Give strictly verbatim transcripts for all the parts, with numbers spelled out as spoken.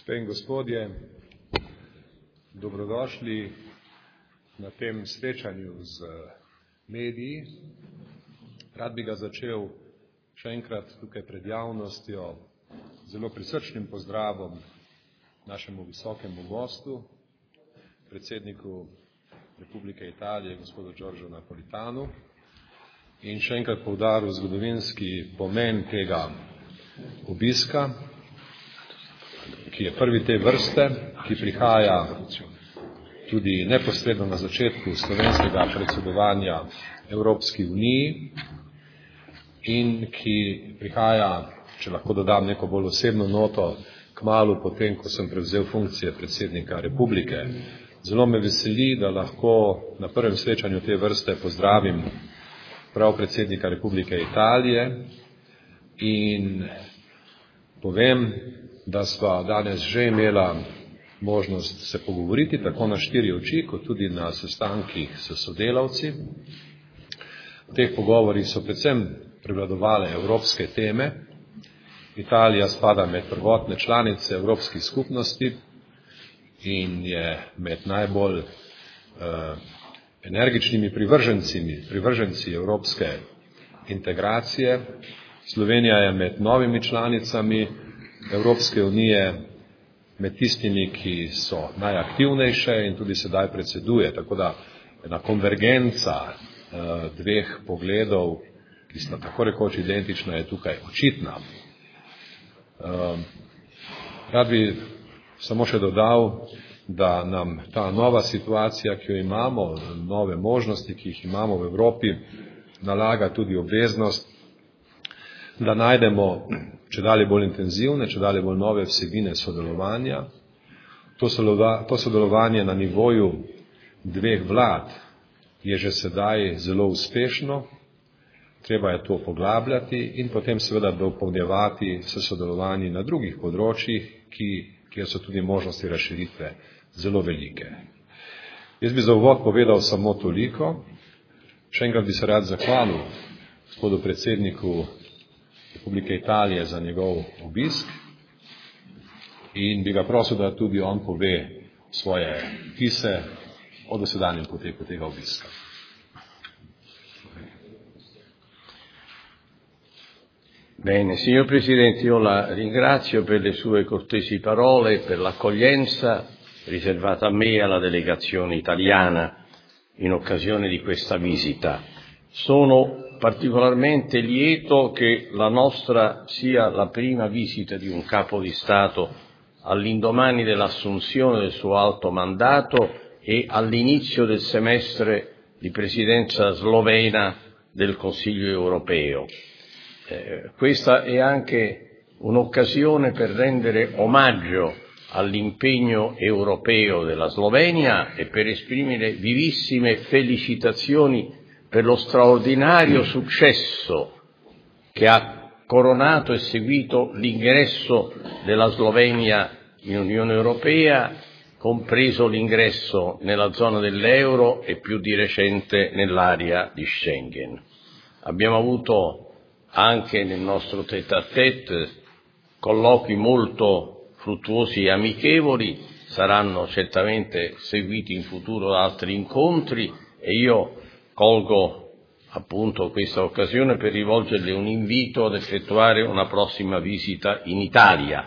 Gospe in gospodje, dobrodošli na tem srečanju z mediji. Rad bi ga začel še enkrat tukaj pred javnostjo zelo prisrčnim pozdravom našemu visokemu gostu, predsedniku Republike Italije, gospodu Giorgio Napolitanu, in še enkrat poudaril zgodovinski pomen tega obiska, ki je prvi te vrste, ki prihaja tudi neposredno na začetku slovenskega predsedovanja Evropski uniji in ki prihaja, če lahko dodam neko bolj osebno noto, kmalu potem, ko sem prevzel funkcije predsednika Republike. Zelo me veseli, da lahko na prvem srečanju te vrste pozdravim prav predsednika Republike Italije in povem, da sva danes že imela možnost se pogovoriti tako na štiri oči, kot tudi na sestankih s sodelavci. V teh pogovorih so predvsem prevladovale evropske teme. Italija spada med prvotne članice evropskih skupnosti in je med najbolj uh, energičnimi privrženci, privrženci evropske integracije. Slovenija je med novimi članicami Evropske unije, med tistimi, ki so najaktivnejše in tudi sedaj predseduje, tako da ena konvergenca uh, dveh pogledov, ki sta tako rekoč identična, je tukaj očitna. Uh, rad bi samo še dodal, da nam ta nova situacija, ki jo imamo, nove možnosti, ki jih imamo v Evropi, nalaga tudi obveznost, da najdemo čedalje bolj intenzivne, čedalje bolj nove vsebine sodelovanja. To, sodelova, to sodelovanje na nivoju dveh vlad je že sedaj zelo uspešno, treba je to poglabljati in potem seveda dopolnjevati s sodelovanji na drugih področjih, ki, kjer so tudi možnosti razširitve zelo velike. Jaz bi za uvod povedal samo toliko. Še enkrat bi se rad zahvalil gospodu predsedniku Republike Italije za njegov obisk in bi ga prosil, da tudi on pove svoje vtise o dosedanjem poteku tega obiska. Bene, signor Presidente, io la ringrazio per le sue cortesi parole e per l'accoglienza riservata a me e alla delegazione italiana in occasione di questa visita. Sono particolarmente lieto che la nostra sia la prima visita di un capo di Stato all'indomani dell'assunzione del suo alto mandato e all'inizio del semestre di presidenza slovena del Consiglio europeo. Eh, questa è anche un'occasione per rendere omaggio all'impegno europeo della Slovenia e per esprimere vivissime felicitazioni per lo straordinario successo che ha coronato e seguito l'ingresso della Slovenia in Unione Europea, compreso l'ingresso nella zona dell'euro e più di recente nell'area di Schengen. Abbiamo avuto anche nel nostro tête-à-tête colloqui molto fruttuosi e amichevoli, saranno certamente seguiti in futuro altri incontri e io colgo appunto questa occasione per rivolgerle un invito ad effettuare una prossima visita in Italia.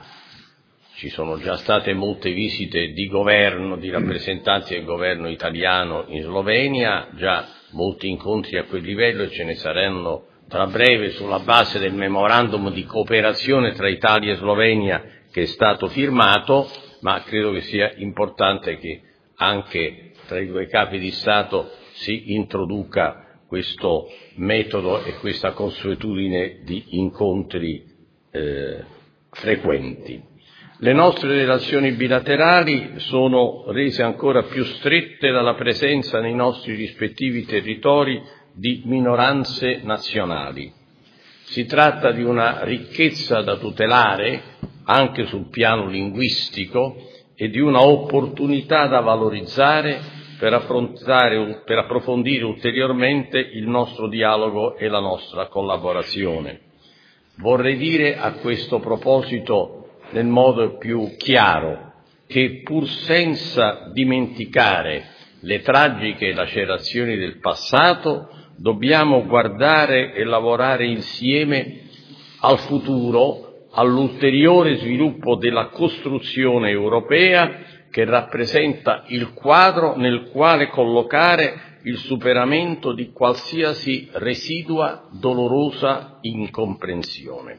Ci sono già state molte visite di governo, di rappresentanti del governo italiano in Slovenia, già molti incontri a quel livello e ce ne saranno tra breve sulla base del memorandum di cooperazione tra Italia e Slovenia che è stato firmato, ma credo che sia importante che anche tra i due capi di Stato si introduca questo metodo e questa consuetudine di incontri eh, frequenti. Le nostre relazioni bilaterali sono rese ancora più strette dalla presenza nei nostri rispettivi territori di minoranze nazionali. Si tratta di una ricchezza da tutelare anche sul piano linguistico e di una opportunità da valorizzare per affrontare, per approfondire ulteriormente il nostro dialogo e la nostra collaborazione. Vorrei dire a questo proposito nel modo più chiaro che, pur senza dimenticare le tragiche lacerazioni del passato, dobbiamo guardare e lavorare insieme al futuro, all'ulteriore sviluppo della costruzione europea, che rappresenta il quadro nel quale collocare il superamento di qualsiasi residua dolorosa incomprensione.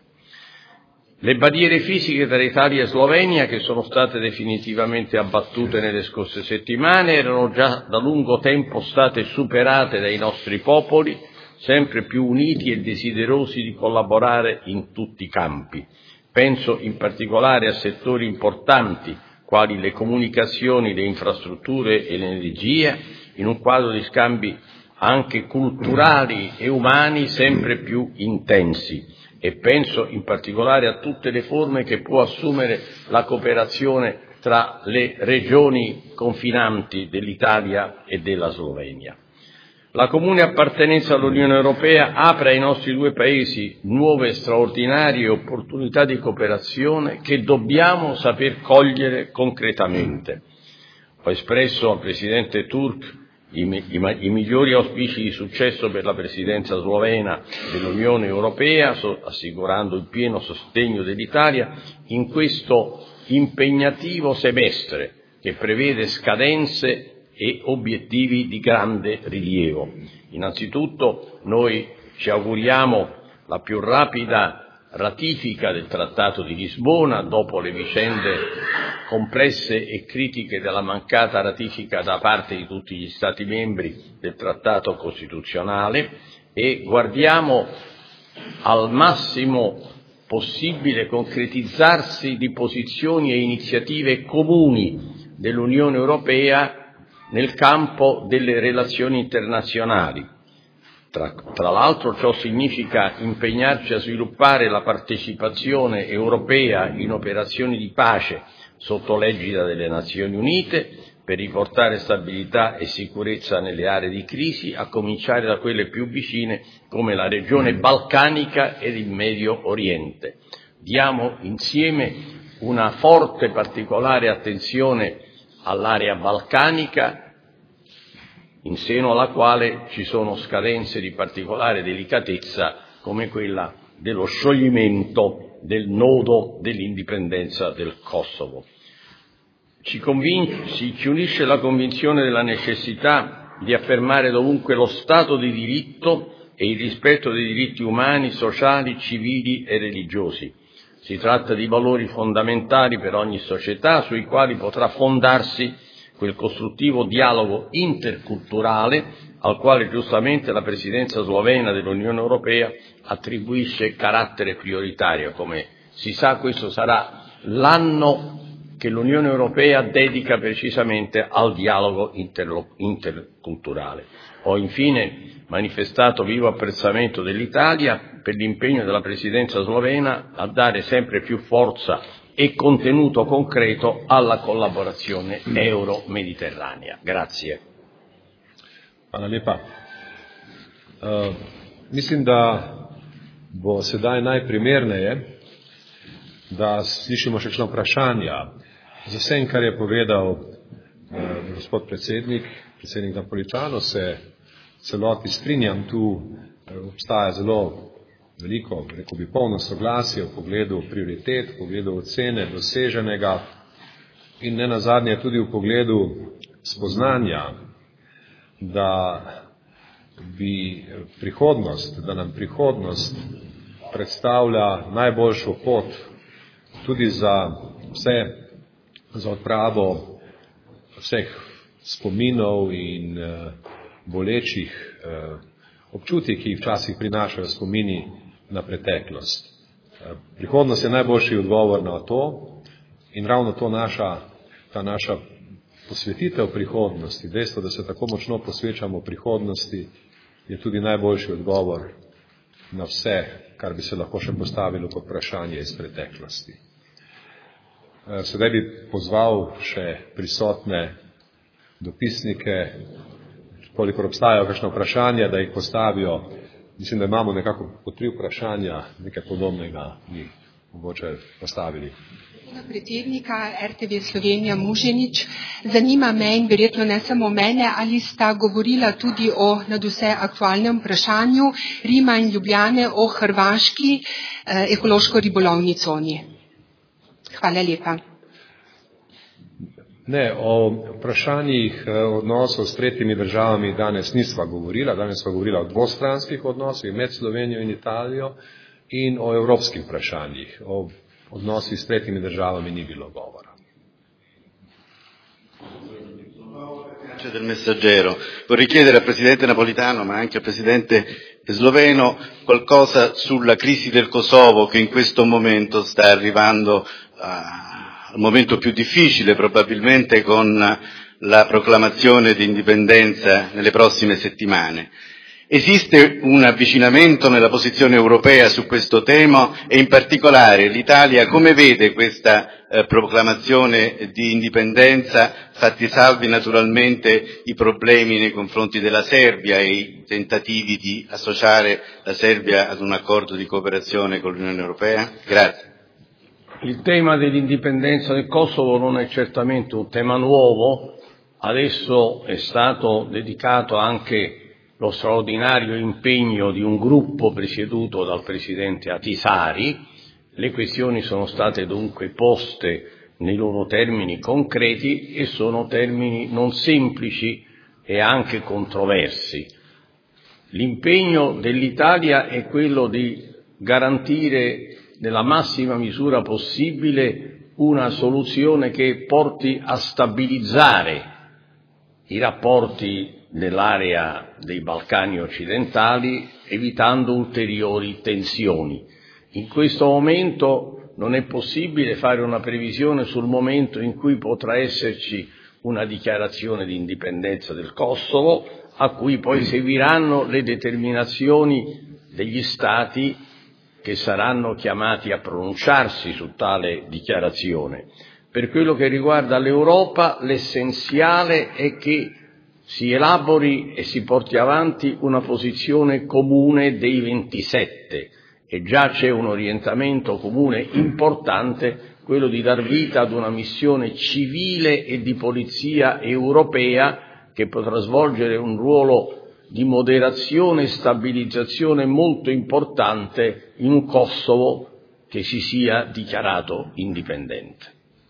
Le barriere fisiche tra Italia e Slovenia, che sono state definitivamente abbattute nelle scorse settimane, erano già da lungo tempo state superate dai nostri popoli, sempre più uniti e desiderosi di collaborare in tutti i campi. Penso in particolare a settori importanti quali le comunicazioni, le infrastrutture e l'energia, in un quadro di scambi anche culturali e umani sempre più intensi. E penso in particolare a tutte le forme che può assumere la cooperazione tra le regioni confinanti dell'Italia e della Slovenia. La comune appartenenza all'Unione Europea apre ai nostri due paesi nuove straordinarie opportunità di cooperazione che dobbiamo saper cogliere concretamente. Ho espresso al Presidente Tusk I, i, i migliori auspici di successo per la presidenza slovena dell'Unione Europea, so, assicurando il pieno sostegno dell'Italia in questo impegnativo semestre che prevede scadenze e obiettivi di grande rilievo. Innanzitutto noi ci auguriamo la più rapida ratifica del Trattato di Lisbona, dopo le vicende complesse e critiche della mancata ratifica da parte di tutti gli Stati membri del Trattato Costituzionale, e guardiamo al massimo possibile concretizzarsi di posizioni e iniziative comuni dell'Unione Europea nel campo delle relazioni internazionali. Tra, tra l'altro ciò significa impegnarci a sviluppare la partecipazione europea in operazioni di pace sotto l'egida delle Nazioni Unite per riportare stabilità e sicurezza nelle aree di crisi, a cominciare da quelle più vicine come la regione balcanica ed il Medio Oriente. Diamo insieme una forte particolare attenzione all'area balcanica, in seno alla quale ci sono scadenze di particolare delicatezza come quella dello scioglimento del nodo dell'indipendenza del Kosovo. Ci, convince, ci unisce la convinzione della necessità di affermare dovunque lo Stato di diritto e il rispetto dei diritti umani, sociali, civili e religiosi. Si tratta di valori fondamentali per ogni società sui quali potrà fondarsi quel costruttivo dialogo interculturale al quale giustamente la Presidenza slovena dell'Unione Europea attribuisce carattere prioritario. Come si sa, questo sarà l'anno che l'Unione Europea dedica precisamente al dialogo interlo- interculturale. Ho infine manifestato vivo apprezzamento dell'Italia per l'impegno della Presidenza slovena a dare sempre più forza e contenuto concreto alla collaborazione euro-mediterranea. Grazie. Hvala lepa. Uh, mislim, da bo sedaj najprimerneje, da slišimo še kakšna vprašanja. Z vsem, kar je povedal uh, gospod predsednik, predsednik Napolitano, se celoti strinjam. Tu uh, obstaja zelo veliko, rekel bi, polno soglasje v pogledu prioritet, v pogledu ocene doseženega in ne nazadnje tudi v pogledu spoznanja, da bi prihodnost, da nam prihodnost predstavlja najboljšo pot tudi za vse, za odpravo vseh spominov in uh, bolečih uh, občutij, ki jih včasih prinašajo spomini na preteklost. Prihodnost je najboljši odgovor na to in ravno to naša, ta naša posvetitev prihodnosti, dejstvo, da se tako močno posvečamo prihodnosti, je tudi najboljši odgovor na vse, kar bi se lahko še postavilo kot vprašanje iz preteklosti. Sedaj bi pozval še prisotne dopisnike, kolikor obstajajo kakšno vprašanje, da jih postavijo. Mislim, da imamo nekako po tri vprašanja, nekaj podobnega. mogoče postavili. Predsednika R T V Slovenija Muženič, zanima me in verjetno ne samo mene, ali sta govorila tudi o nadvse aktualnem vprašanju Rima in Ljubljane o hrvaški eh, ekološko-ribolovni coni. Hvala lepa. Ne, o vprašanjih odnosov s tretjimi državami danes nisva govorila, danes sva govorila o dvostranskih odnosih med Slovenijo in Italijo in o evropskih vprašanjih. O odnosih s tretjimi državami ni bilo govora. Del Messaggero. Vorrei chiedere al Presidente Napolitano, ma anche al Presidente sloveno, qualcosa sulla crisi del Kosovo che in questo momento sta arrivando a al momento più difficile, probabilmente con la proclamazione di indipendenza nelle prossime settimane. Esiste un avvicinamento nella posizione europea su questo tema e in particolare l'Italia come vede questa eh, proclamazione di indipendenza, fatti salvi naturalmente i problemi nei confronti della Serbia e i tentativi di associare la Serbia ad un accordo di cooperazione con l'Unione Europea? Grazie. Il tema dell'indipendenza del Kosovo non è certamente un tema nuovo, adesso è stato dedicato anche lo straordinario impegno di un gruppo presieduto dal presidente Ahtisaari. Le questioni sono state dunque poste nei loro termini concreti e sono termini non semplici e anche controversi. L'impegno dell'Italia è quello di garantire nella massima misura possibile una soluzione che porti a stabilizzare i rapporti nell'area dei Balcani occidentali, evitando ulteriori tensioni. In questo momento non è possibile fare una previsione sul momento in cui potrà esserci una dichiarazione di indipendenza del Kosovo, a cui poi seguiranno le determinazioni degli Stati che saranno chiamati a pronunciarsi su tale dichiarazione. Per quello che riguarda l'Europa, l'essenziale è che si elabori e si porti avanti una posizione comune dei ventisette e già c'è un orientamento comune importante, quello di dar vita ad una missione civile e di polizia europea che potrà svolgere un ruolo di moderazione e stabilizzazione molto importante in un Kosovo che si sia dichiarato indipendente.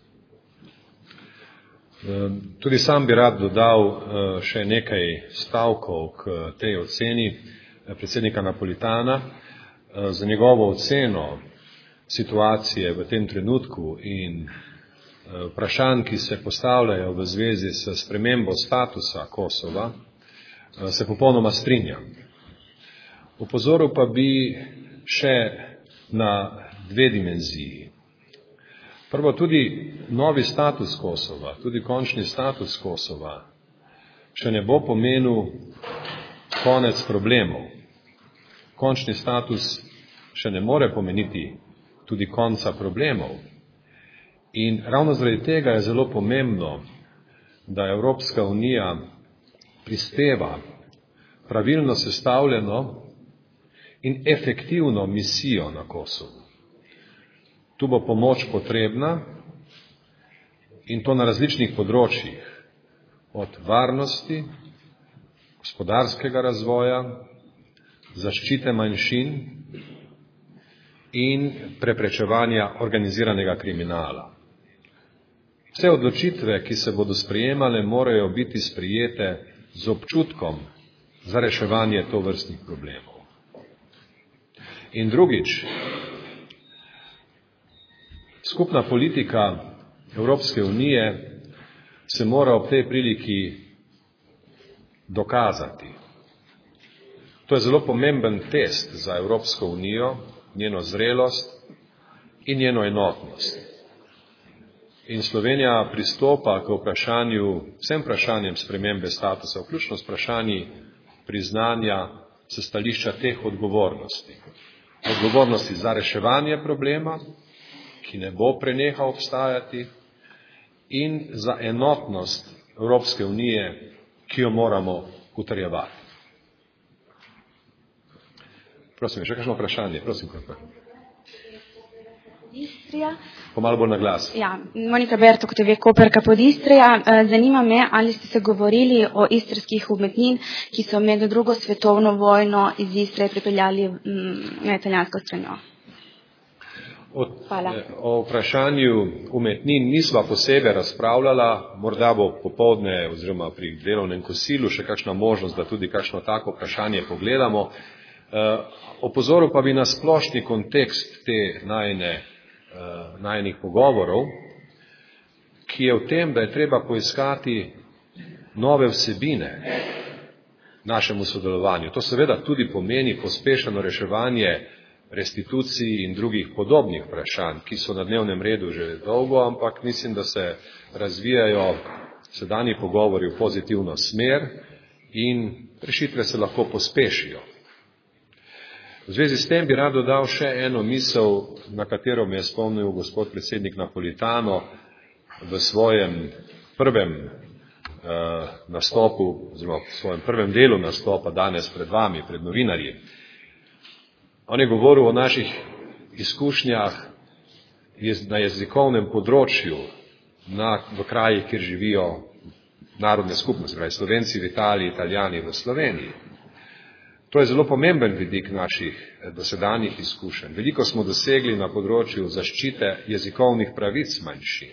Tudi sam bi rad dodal še nekaj stavkov k tej oceni predsednika Napolitana. Za njegovo oceno situacije v tem trenutku in vprašanj, ki se postavljajo v zvezi s spremembo statusa Kosova, se popolnoma strinjam. Opozoril pa bi še na dve dimenziji. Prvo, tudi novi status Kosova, tudi končni status Kosova še ne bo pomenil konec problemov. Končni status še ne more pomeniti tudi konca problemov. In ravno zaradi tega je zelo pomembno, da Evropska unija prispeva pravilno sestavljeno in efektivno misijo na Kosovu. Tu bo pomoč potrebna in to na različnih področjih, od varnosti, gospodarskega razvoja, zaščite manjšin in preprečevanja organiziranega kriminala. Vse odločitve, ki se bodo sprejemale, morajo biti sprejete z občutkom za reševanje tovrstnih problemov. In drugič, skupna politika Evropske unije se mora ob tej priliki dokazati. To je zelo pomemben test za Evropsko unijo, njeno zrelost in njeno enotnost. In Slovenija pristopa k vprašanju, vsem vprašanjem spremembe statusa, vključno s vprašanji priznanja s stališča teh odgovornosti. Odgovornosti za reševanje problema, ki ne bo prenehal obstajati, in za enotnost Evropske unije, ki jo moramo utrjevati. Prosim, še kakšno vprašanje? Prosim, kako. Capodistrija. Pomalo bolj na glas. Ja, Monika Bertok, T V Koper, Capodistrija. Zanima me, ali ste se govorili o istrskih umetnin, ki so med drugo svetovno vojno iz Istre pripeljali na italijansko stranjo. O, o vprašanju umetnin nisva posebej razpravljala, morda bo popoldne oziroma pri delovnem kosilu še kakšna možnost, da tudi kakšno tako vprašanje pogledamo. Uh, opozoril pa bi na splošni kontekst te najne, uh, najnih pogovorov, ki je v tem, da je treba poiskati nove vsebine našemu sodelovanju. To seveda tudi pomeni pospešeno reševanje restitucij in drugih podobnih vprašanj, ki so na dnevnem redu že dolgo, ampak mislim, da se razvijajo sedanji pogovori v pozitivno smer in rešitve se lahko pospešijo. V zvezi s tem bi rad dodal še eno misel, na katero me je spomnil gospod predsednik Napolitano v svojem prvem uh, nastopu, oziroma v svojem prvem delu nastopa danes pred vami, pred novinarji. On je govoril o naših izkušnjah na jezikovnem področju na, v krajih, kjer živijo narodne skupnosti, pravi Slovenci v Italiji, Italijani v Sloveniji. To je zelo pomemben vidik naših dosedanjih izkušenj. Veliko smo dosegli na področju zaščite jezikovnih pravic manjšin.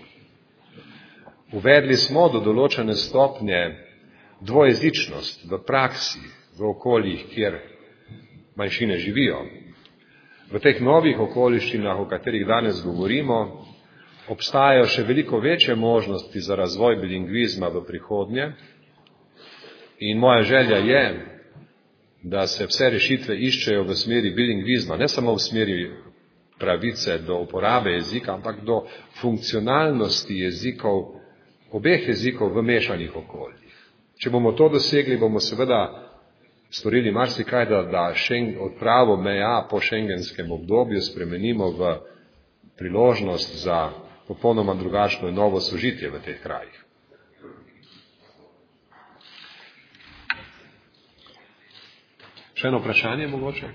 Uvedli smo do določene stopnje dvojezičnost v praksi, v okoljih, kjer manjšine živijo. V teh novih okoliščinah, o katerih danes govorimo, obstajajo še veliko večje možnosti za razvoj bilingvizma v prihodnje in moja želja je, da se vse rešitve iščejo v smeri bilingvizma, ne samo v smeri pravice do uporabe jezika, ampak do funkcionalnosti jezikov, obeh jezikov v mešanih okoljih. Če bomo to dosegli, bomo seveda storili marsikaj, da, da šeng, odpravo meja po šengenskem obdobju spremenimo v priložnost za popolnoma drugačno in novo sožitje v teh krajih. Še eno vprašanje mogoče?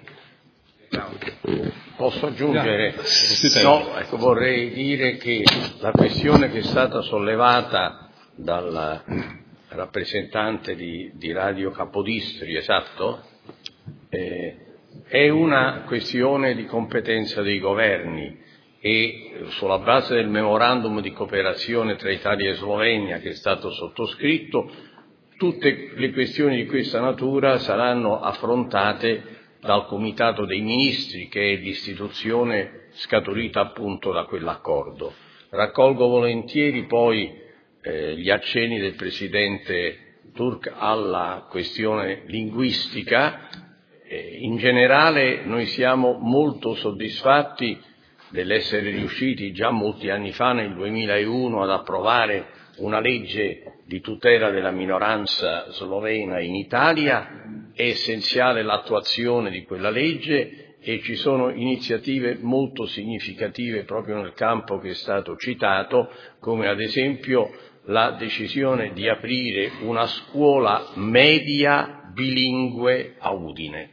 Posso aggiungere? No, ecco, vorrei dire che la questione che è stata sollevata dal rappresentante di, di Radio Capodistria, esatto? Eh, è una questione di competenza dei governi e sulla base del memorandum di cooperazione tra Italia e Slovenia che è stato sottoscritto, tutte le questioni di questa natura saranno affrontate dal Comitato dei Ministri, che è l'istituzione scaturita appunto da quell'accordo. Raccolgo volentieri poi eh, gli accenni del Presidente Turk alla questione linguistica. Eh, in generale noi siamo molto soddisfatti dell'essere riusciti già molti anni fa, nel duemilauno, ad approvare una legge di tutela della minoranza slovena in Italia. È essenziale l'attuazione di quella legge e ci sono iniziative molto significative proprio nel campo che è stato citato, come ad esempio la decisione di aprire una scuola media bilingue a Udine.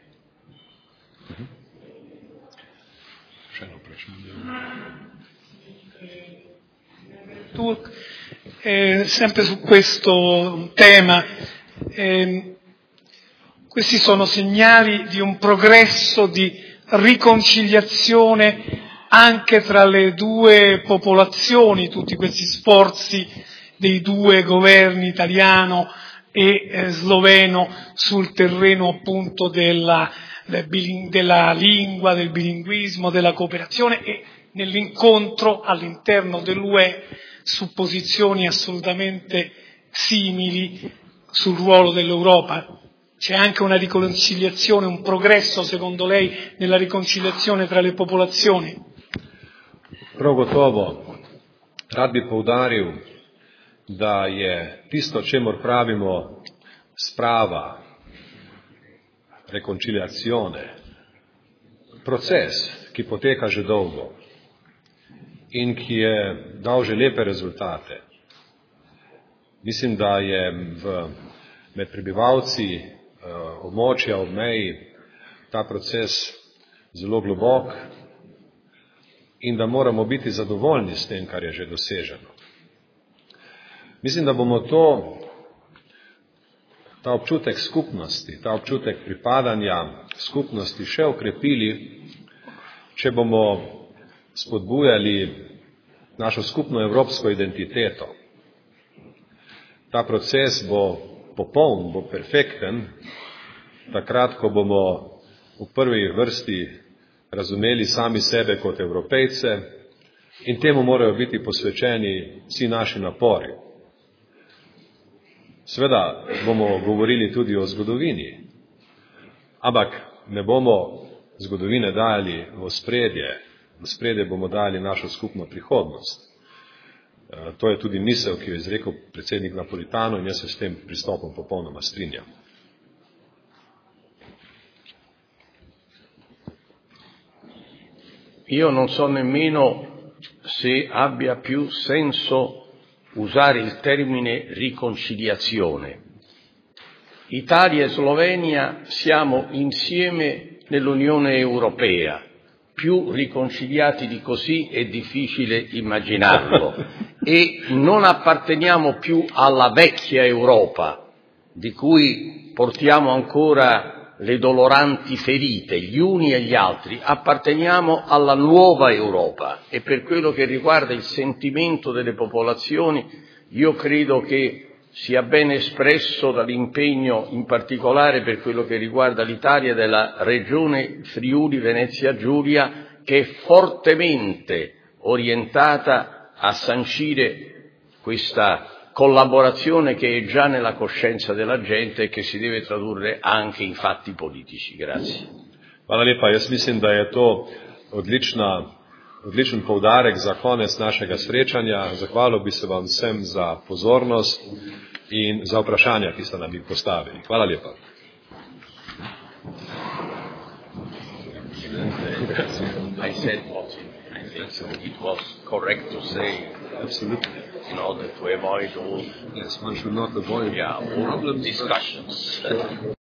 Turk, eh, sempre su questo tema, eh, questi sono segnali di un progresso di riconciliazione anche tra le due popolazioni, tutti questi sforzi dei due governi italiano e eh, sloveno sul terreno appunto della, della lingua, del bilinguismo, della cooperazione e nell'incontro all'interno dell'U E su posizioni assolutamente simili sul ruolo dell'Europa. C'è anche una riconciliazione, un progresso secondo lei nella riconciliazione tra le popolazioni? Prav gotovo. Rad bi poudaril, da je tisto, čemur pravimo sprava, reconciliazione, proces, ki poteka že dolgo in ki je dal že lepe rezultate. Mislim, da je v, med prebivalci uh, območja ob meji ta proces zelo globok in da moramo biti zadovoljni s tem, kar je že doseženo. Mislim, da bomo to, ta občutek skupnosti, ta občutek pripadanja skupnosti še okrepili, če bomo spodbujali našo skupno evropsko identiteto. Ta proces bo popoln, bo perfekten, takrat, ko bomo v prvi vrsti razumeli sami sebe kot Evropejce in temu morajo biti posvečeni vsi naši napori. Seveda bomo govorili tudi o zgodovini, ampak ne bomo zgodovine dali v ospredje, v ospredje bomo dali našo skupno prihodnost. To je tudi misel, ki jo je izrekel predsednik Napolitano, in jaz se s tem pristopom popolnoma strinjam. Io non so nemmeno se abbia più senso usare il termine riconciliazione. Italia e Slovenia siamo insieme nell'Unione Europea. Più riconciliati di così è difficile immaginarlo. E non apparteniamo più alla vecchia Europa, di cui portiamo ancora le doloranti ferite, gli uni e gli altri. Apparteniamo alla nuova Europa e per quello che riguarda il sentimento delle popolazioni, io credo che sia ben espresso dall'impegno, in particolare per quello che riguarda l'Italia, della regione Friuli Venezia Giulia, che è fortemente orientata a sancire questa collaborazione che è già nella coscienza della gente e che si deve tradurre anche in fatti politici. Grazie. Hvala lepa. Jaz mislim, da je to odlična, odličen poudarek za konec našega srečanja. Zahvalil bi se vam vsem za pozornost in za vprašanja, ki ste nam jih postavili. Hvala lepa. I said what I think it was correct to say. Absolutely. In order to avoid all, Yes, one should not avoid yeah, all problems, discussions.